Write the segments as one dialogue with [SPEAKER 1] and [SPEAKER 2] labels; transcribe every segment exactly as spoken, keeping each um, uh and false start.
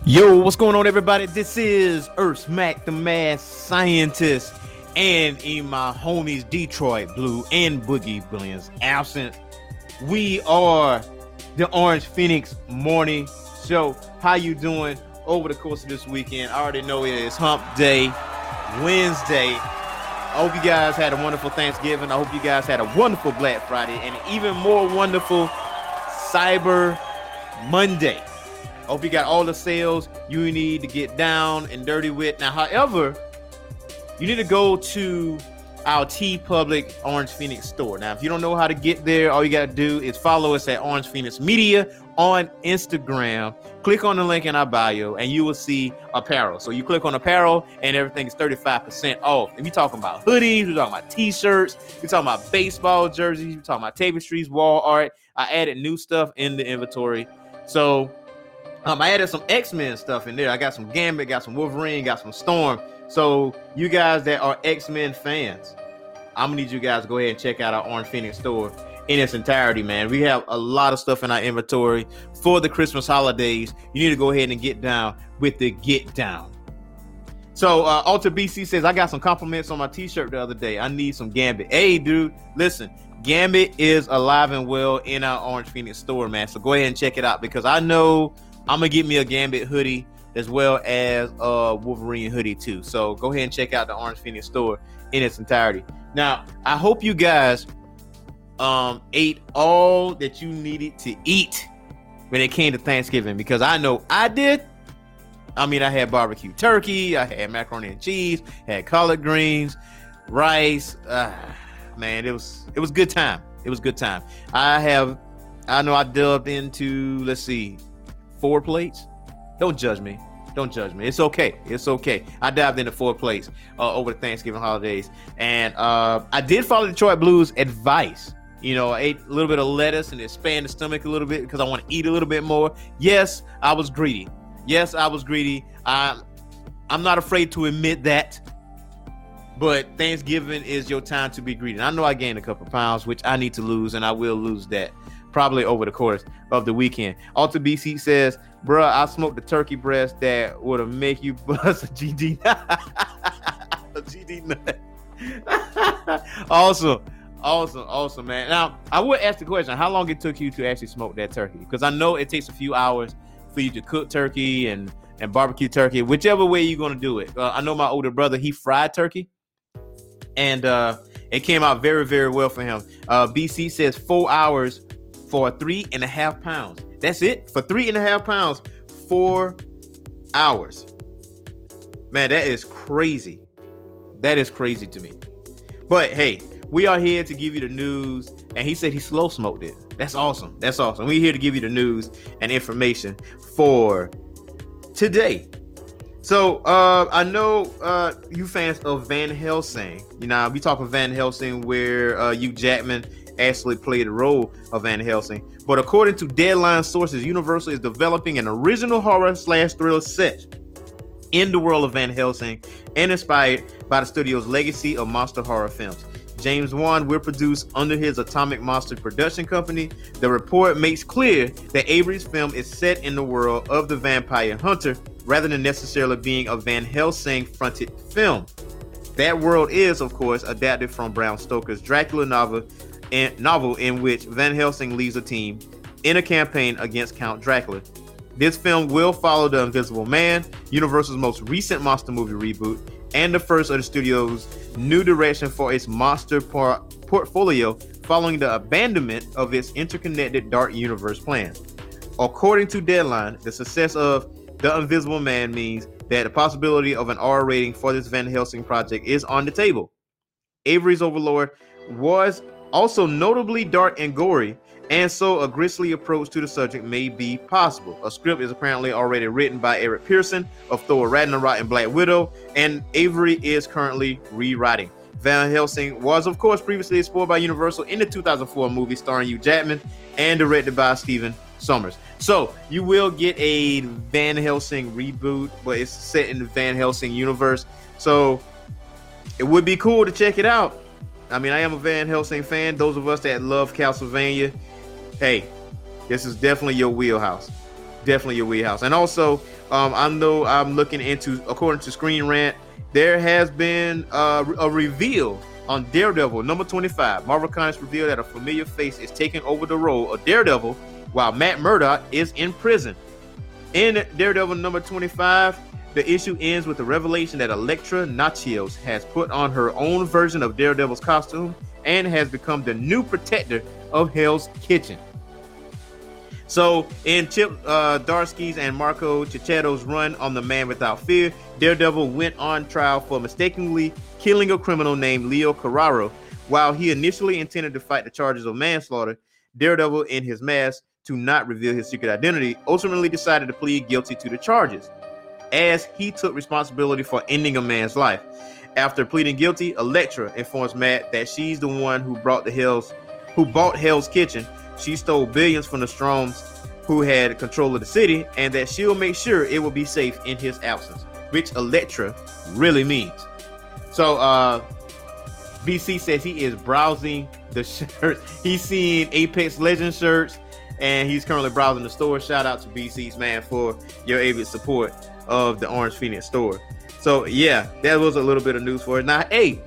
[SPEAKER 1] Yo, what's going on, everybody? This is Earth Mac, the mad scientist, and in my homies Detroit Blue and Boogie Billions absent, we are the Orange Phoenix Morning Show. How you doing over the course of this weekend? I already know it is Hump Day, Wednesday. I hope you guys had a wonderful Thanksgiving. I hope you guys had a wonderful Black Friday and an even more wonderful Cyber Monday. Hope you got all the sales you need to get down and dirty with. Now, however, you need to go to our TeePublic Orange Phoenix store. Now, if you don't know how to get there, all you got to do is follow us at Orange Phoenix Media on Instagram. Click on the link in our bio, and you will see apparel. So you click on apparel, and everything is thirty-five percent off. If you're talking about hoodies, you're talking about T-shirts, you're talking about baseball jerseys, you're talking about tapestries, wall art. I added new stuff in the inventory. So Um, I added some X-Men stuff in there. I got some Gambit, got some Wolverine, got some Storm. So you guys that are X-Men fans, I'm gonna need you guys to go ahead and check out our Orange Phoenix store in its entirety, man. We have a lot of stuff in our inventory for the Christmas holidays. You need to go ahead and get down with the get down. So uh, Alter B C says, I got some compliments on my t-shirt the other day. I need some Gambit. Hey, dude, listen, Gambit is alive and well in our Orange Phoenix store, man. So go ahead and check it out, because I know I'm going to get me a Gambit hoodie as well as a Wolverine hoodie too. So go ahead and check out the Orange Phoenix store in its entirety. Now, I hope you guys um, ate all that you needed to eat when it came to Thanksgiving, because I know I did. I mean, I had barbecue turkey, I had macaroni and cheese, had collard greens, rice. Uh, man, it was it was good time. It was good time. I have, I know I delved into, let's see, four plates. Don't judge me. Don't judge me. It's okay. It's okay. I dived into four plates uh, over the Thanksgiving holidays, and uh, I did follow Detroit Blues advice. You know, I ate a little bit of lettuce and expand the stomach a little bit because I want to eat a little bit more. Yes, I was greedy. Yes, I was greedy. I'm, I'm not afraid to admit that. But Thanksgiving is your time to be greedy. And I know I gained a couple pounds, which I need to lose, and I will lose that probably over the course of the weekend. Alter B C says, bruh, I smoked the turkey breast that would have make you bust a G D a G D nut. Awesome. Awesome. Awesome, man. Now, I would ask the question, how long it took you to actually smoke that turkey? Because I know it takes a few hours for you to cook turkey and, and barbecue turkey, whichever way you're going to do it. Uh, I know my older brother, he fried turkey, and uh, it came out very, very well for him. Uh, B C says four hours for three and a half pounds. That's it? For three and a half pounds, four hours. Man, that is crazy. That is crazy to me. But hey, we are here to give you the news. And he said he slow smoked it. That's awesome. That's awesome. We're here to give you the news and information for today. So uh, I know uh, you fans of Van Helsing. You know, we talking Van Helsing where uh, Hugh Jackman actually played the role of Van Helsing. But according to Deadline sources, Universal is developing an original horror slash thriller set in the world of Van Helsing and inspired by the studio's legacy of monster horror films. James Wan will produce under his Atomic Monster production company. The report makes clear that Avery's film is set in the world of the vampire hunter rather than necessarily being a Van Helsing fronted film. That world is, of course, adapted from Bram Stoker's Dracula novel, and novel in which Van Helsing leads a team in a campaign against Count Dracula. This film will follow The Invisible Man, Universal's most recent monster movie reboot, and the first of the studio's new direction for its monster por- portfolio following the abandonment of its interconnected dark universe plans. According to Deadline, the success of The Invisible Man means that the possibility of an R rating for this Van Helsing project is on the table. Avery's Overlord was also notably dark and gory, and so a grisly approach to the subject may be possible. A script is apparently already written by Eric Pearson of Thor Ragnarok and Black Widow, and Avery is currently rewriting. Van Helsing was, of course, previously explored by Universal in the two thousand four movie starring Hugh Jackman and directed by Stephen Sommers. So you will get a Van Helsing reboot, but it's set in the Van Helsing universe. So it would be cool to check it out. I mean, I am a Van Helsing fan. Those of us that love Castlevania, hey, this is definitely your wheelhouse. Definitely your wheelhouse. And also, Um, I know I'm looking into, according to Screen Rant, there has been uh, a reveal on Daredevil number twenty-five. Marvel Comics revealed that a familiar face is taking over the role of Daredevil while Matt Murdock is in prison. In Daredevil number twenty-five, the issue ends with the revelation that Elektra Natchios has put on her own version of Daredevil's costume and has become the new protector of Hell's Kitchen. So, in Chip uh, Darsky's and Marco Cicchetto's run on The Man Without Fear, Daredevil went on trial for mistakenly killing a criminal named Leo Carraro. While he initially intended to fight the charges of manslaughter, Daredevil, in his mask to not reveal his secret identity, ultimately decided to plead guilty to the charges, as he took responsibility for ending a man's life. After pleading guilty, Elektra informs Matt that she's the one who brought the Hell's, who bought Hell's Kitchen. She stole billions from the Stroms, who had control of the city, and that she'll make sure it will be safe in his absence, which Elektra really means. So, uh, B C says he is browsing the shirts. He's seeing Apex Legends shirts, and he's currently browsing the store. Shout out to B C's, man, for your avid support of the Orange Phoenix store. So, yeah, that was a little bit of news for it. Now, hey,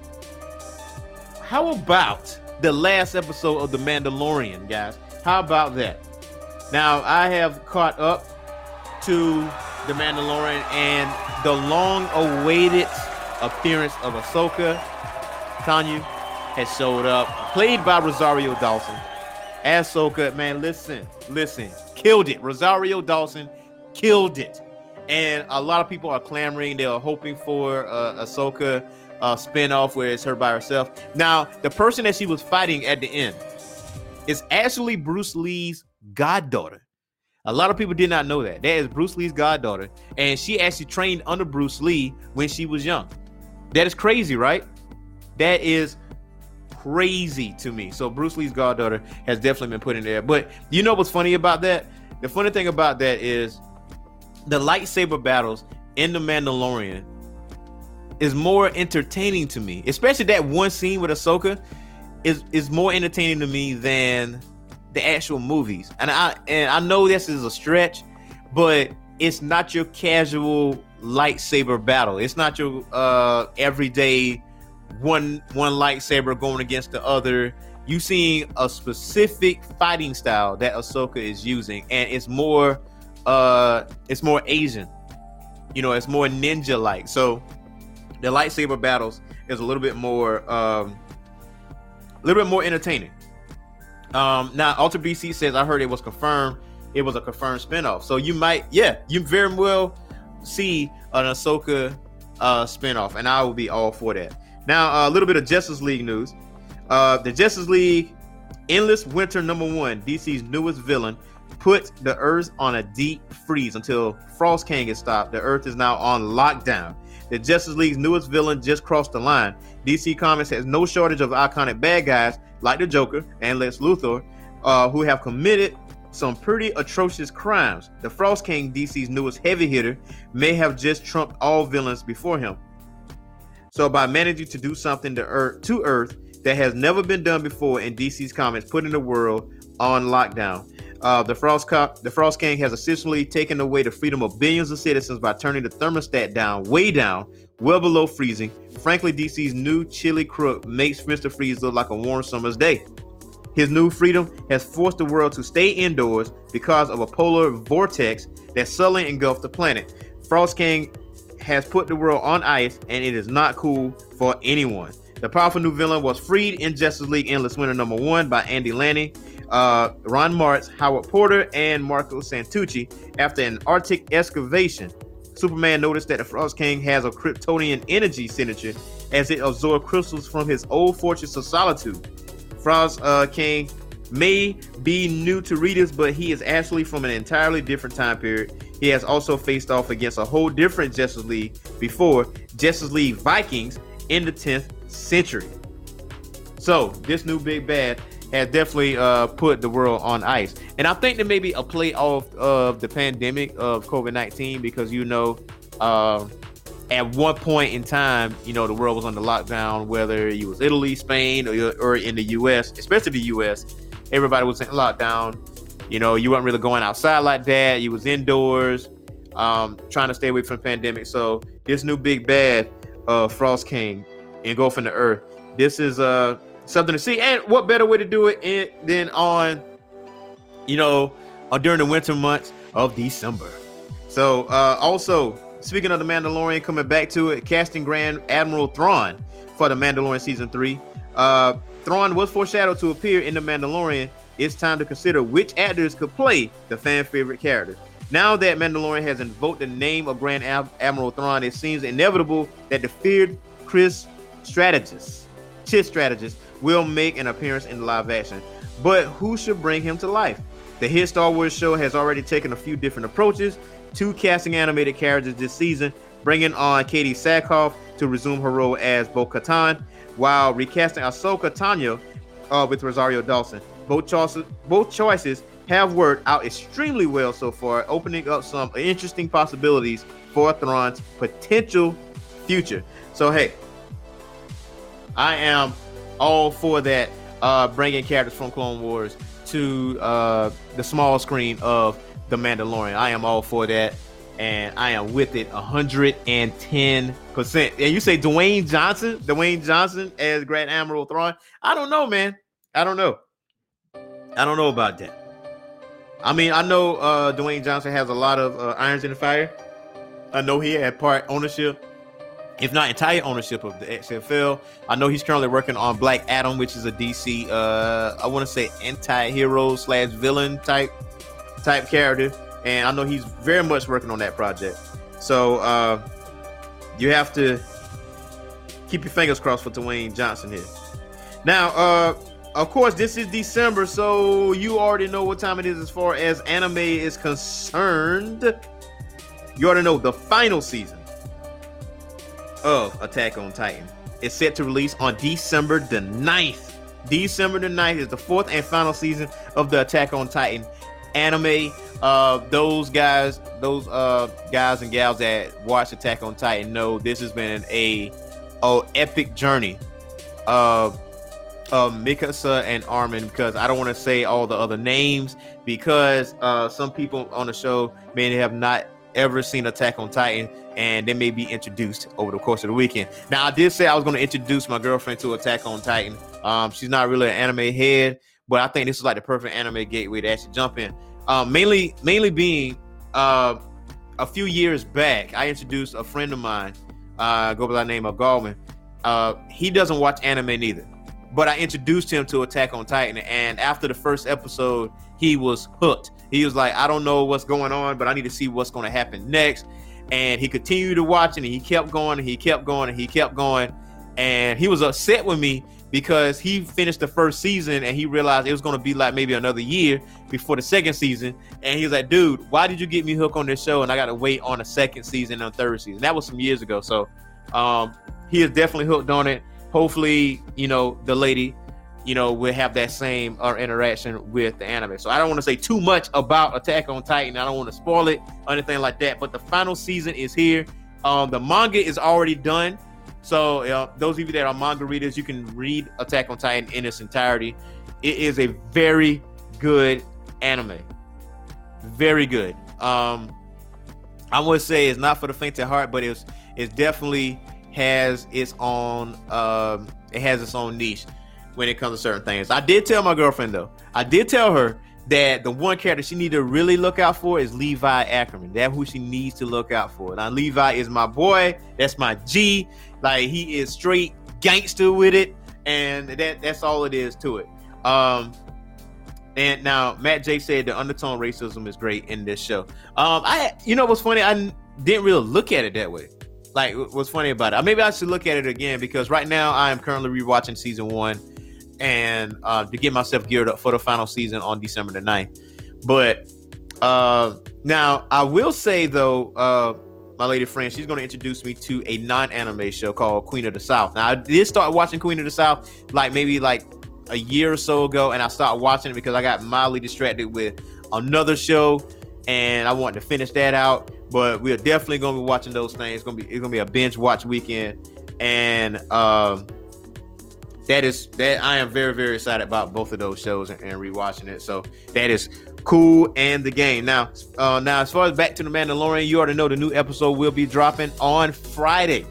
[SPEAKER 1] how about the last episode of The Mandalorian, guys? How about that? Now, I have caught up to The Mandalorian and the long-awaited appearance of Ahsoka Tano has showed up, played by Rosario Dawson. Ahsoka, man, listen, listen, killed it. Rosario Dawson killed it. And a lot of people are clamoring. They are hoping for uh, Ahsoka uh, spinoff where it's her by herself. Now, the person that she was fighting at the end is actually Bruce Lee's goddaughter. A lot of people did not know that. That is Bruce Lee's goddaughter. And she actually trained under Bruce Lee when she was young. That is crazy, right? That is crazy to me. So Bruce Lee's goddaughter has definitely been put in there. But you know what's funny about that? The funny thing about that is the lightsaber battles in The Mandalorian is more entertaining to me. Especially that one scene with Ahsoka is, is more entertaining to me than the actual movies. And I and I know this is a stretch, but it's not your casual lightsaber battle. It's not your uh, everyday one one lightsaber going against the other. You seeing a specific fighting style that Ahsoka is using, and it's more uh it's more Asian. You know, it's more ninja-like. So the lightsaber battles is a little bit more um a little bit more entertaining. Um now Ultra B C says, I heard it was confirmed, it was a confirmed spinoff. So you might, yeah, you very well see an Ahsoka uh spinoff, and I will be all for that. Now, uh, a little bit of Justice League news. Uh, the Justice League Endless Winter number one, D C's newest villain, put the Earth on a deep freeze until Frost King is stopped. The Earth is now on lockdown. The Justice League's newest villain just crossed the line. D C Comics has no shortage of iconic bad guys like the Joker and Lex Luthor, uh, who have committed some pretty atrocious crimes. The Frost King, D C's newest heavy hitter, may have just trumped all villains before him. So by managing to do something to Earth, to Earth that has never been done before in D C's comics, putting the world on lockdown. Uh, the Frost Co- the Frost King has essentially taken away the freedom of billions of citizens by turning the thermostat down, way down, well below freezing. Frankly, D C's new chilly crook makes Mister Freeze look like a warm summer's day. His new freedom has forced the world to stay indoors because of a polar vortex that suddenly engulfed the planet. Frost King has put the world on ice, and it is not cool for anyone. The powerful new villain was freed in Justice League Endless Winter number one by Andy Lanning, uh, Ron Martz, Howard Porter, and Marco Santucci. After an Arctic excavation, Superman noticed that the Frost King has a Kryptonian energy signature as it absorbed crystals from his old Fortress of Solitude. Frost uh, King may be new to readers, but he is actually from an entirely different time period. He has also faced off against a whole different Justice League before, Justice League Vikings in the tenth century. So this new big bad has definitely uh, put the world on ice. And I think there may be a play off of the pandemic of COVID nineteen, because, you know, uh, at one point in time, you know, the world was under lockdown, whether it was Italy, Spain, or, or in the U S, especially the U S, everybody was in lockdown. You know, you weren't really going outside like that. You was indoors. um, trying to stay away from the pandemic. So this new big bad, uh, Frost King, engulfing the earth. This is uh something to see, and what better way to do it in, than on, you know, uh, during the winter months of December. So uh, also speaking of the Mandalorian, coming back to it, casting Grand Admiral Thrawn for the Mandalorian season three. Uh, Thrawn was foreshadowed to appear in the Mandalorian. It's time to consider which actors could play the fan favorite character. Now that Mandalorian has invoked the name of Grand Ad- Admiral Thrawn, it seems inevitable that the feared Chris strategist, Chiss strategist, will make an appearance in live action. But who should bring him to life? The hit Star Wars show has already taken a few different approaches to casting animated characters this season, bringing on Katie Sackhoff to resume her role as Bo-Katan, while recasting Ahsoka Tano uh, with Rosario Dawson. Both choices, both choices have worked out extremely well so far, opening up some interesting possibilities for Thrawn's potential future. So, hey, I am all for that, uh, bringing characters from Clone Wars to uh, the small screen of The Mandalorian. I am all for that, and I am with it one hundred ten percent. And you say Dwayne Johnson, Dwayne Johnson as Grand Admiral Thrawn? I don't know, man. I don't know. I don't know about that. I mean, I know uh, Dwayne Johnson has a lot of uh, irons in the fire. I know he had part ownership, if not entire ownership, of the X F L. I know he's currently working on Black Adam, which is a D C, uh, I want to say anti-hero slash villain type type character. And I know he's very much working on that project. So uh, you have to keep your fingers crossed for Dwayne Johnson here. Now, uh, of course, this is December, so you already know what time it is as far as anime is concerned. You already know the final season of Attack on Titan is set to release on December the ninth. December the ninth is the fourth and final season of the Attack on Titan anime. Uh, those guys, those uh, guys and gals that watch Attack on Titan know this has been a, a epic journey of of Mikasa and Armin, because I don't want to say all the other names, because uh, some people on the show may have not ever seen Attack on Titan, and they may be introduced over the course of the weekend. Now, I did say I was going to introduce my girlfriend to Attack on Titan. Um, she's not really an anime head, but I think this is like the perfect anime gateway to actually jump in. Um, mainly, mainly being uh, a few years back, I introduced a friend of mine, uh, go by the name of Galvin. Uh, he doesn't watch anime neither, but I introduced him to Attack on Titan, and after the first episode, he was hooked. He was like, I don't know what's going on, but I need to see what's going to happen next. And he continued to watch it, and he kept going, and he kept going, and he kept going. And he was upset with me because he finished the first season, and he realized it was going to be like maybe another year before the second season. And he was like, dude, why did you get me hooked on this show? And I got to wait on the second season and third season. That was some years ago. So um, he is definitely hooked on it. Hopefully, you know, the lady, you know, will have that same uh, interaction with the anime. So I don't want to say too much about Attack on Titan. I don't want to spoil it or anything like that. But the final season is here. Um, the manga is already done. So uh, those of you that are manga readers, you can read Attack on Titan in its entirety. It is a very good anime. Very good. Um, I would say it's not for the faint of heart, but it's it's definitely has its own um, it has its own niche when it comes to certain things. I did tell my girlfriend though. I did tell her that the one character she need to really look out for is Levi Ackerman. That's who she needs to look out for. Now Levi is my boy. That's my G. Like, he is straight gangster with it, and that that's all it is to it. Um, and now Matt J said the undertone racism is great in this show. Um, I you know what's funny? I didn't really look at it that way. Like, what's funny about it? Maybe I should look at it again, because right now I am currently rewatching season one, and uh, to get myself geared up for the final season on December the ninth. But uh, now I will say though, uh, my lady friend, she's going to introduce me to a non-anime show called Queen of the South. Now I did start watching Queen of the South like maybe like a year or so ago, and I started watching it because I got mildly distracted with another show, and I wanted to finish that out. But we are definitely going to be watching those things. It's going to be it's going to be a binge watch weekend, and um, that is that I am very very excited about both of those shows and, and rewatching it. So that is Cool and the Game. Now, uh, now as far as back to the Mandalorian, you already know the new episode will be dropping on Friday.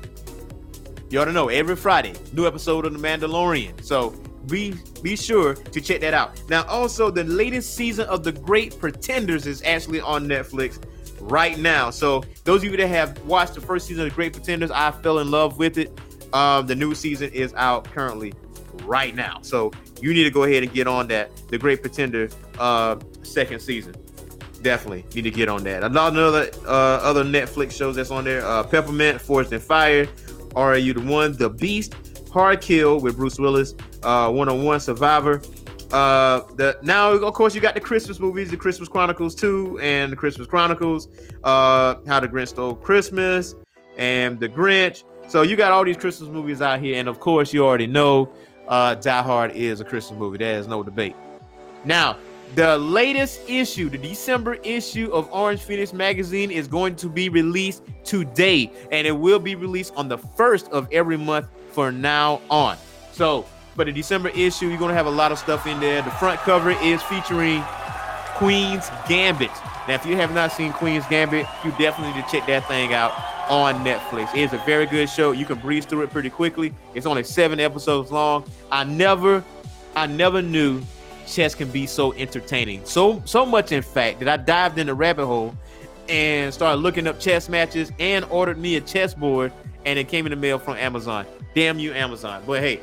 [SPEAKER 1] You already know every Friday, new episode of the Mandalorian. So be be sure to check that out. Now, also the latest season of The Great Pretenders is actually on Netflix right now. So those of you that have watched the first season of The Great Pretenders, I fell in love with it. Um, the new season is out currently right now. So you need to go ahead and get on that. The Great Pretender uh, second season. Definitely need to get on that. Another uh, other Netflix shows that's on there. Uh, Peppermint, Forged in Fire, Are You the One? The Beast, Hard Kill with Bruce Willis, uh, one-on-one Survivor. Uh, the now of course you got the Christmas movies, the Christmas Chronicles two and the Christmas Chronicles, uh, How the Grinch Stole Christmas and The Grinch. So you got all these Christmas movies out here, and of course you already know uh, Die Hard is a Christmas movie. There is no debate. Now, the latest issue, the December issue of Orange Phoenix magazine is going to be released today, and it will be released on the first of every month for now on. So for the December issue, you're going to have a lot of stuff in there. The front cover is featuring Queen's Gambit. Now, if you have not seen Queen's Gambit, you definitely need to check that thing out on Netflix. It is a very good show. You can breeze through it pretty quickly. It's only seven episodes long. I never, I never knew chess can be so entertaining. So, so much, in fact, that I dived in the rabbit hole and started looking up chess matches and ordered me a chessboard, and it came in the mail from Amazon. Damn you, Amazon. But hey,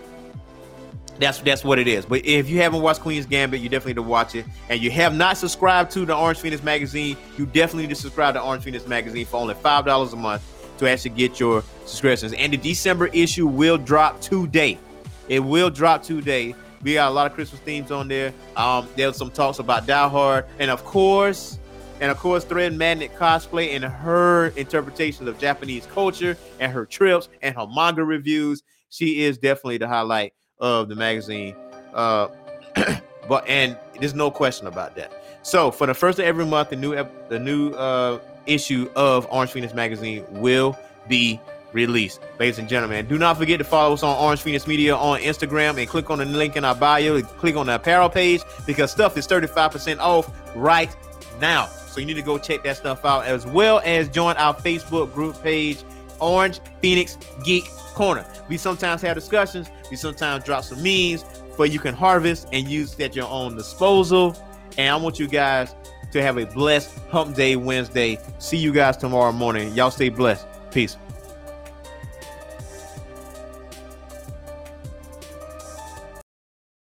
[SPEAKER 1] That's that's what it is. But if you haven't watched Queen's Gambit, you definitely need to watch it. And you have not subscribed to the Orange Phoenix magazine, you definitely need to subscribe to Orange Phoenix magazine for only five dollars a month to actually get your subscriptions. And the December issue will drop today. It will drop today. We got a lot of Christmas themes on there. Um, there's some talks about Die Hard, and of course, and of course, Thread Magnet cosplay and her interpretations of Japanese culture and her trips and her manga reviews. She is definitely the highlight of the magazine, uh but and there's no question about that. So for the first of every month, the new ep- the new uh issue of Orange Phoenix magazine will be released. Ladies and gentlemen, do not forget to follow us on Orange Phoenix Media on Instagram and click on the link in our bio. Click on the apparel page because stuff is thirty-five percent off right now. So you need to go check that stuff out, as well as join our Facebook group page, Orange Phoenix Geek Corner. We sometimes have discussions. We sometimes drop some memes for you can harvest and use at your own disposal. And I want you guys to have a blessed Hump Day Wednesday. See you guys tomorrow morning. Y'all stay blessed. Peace.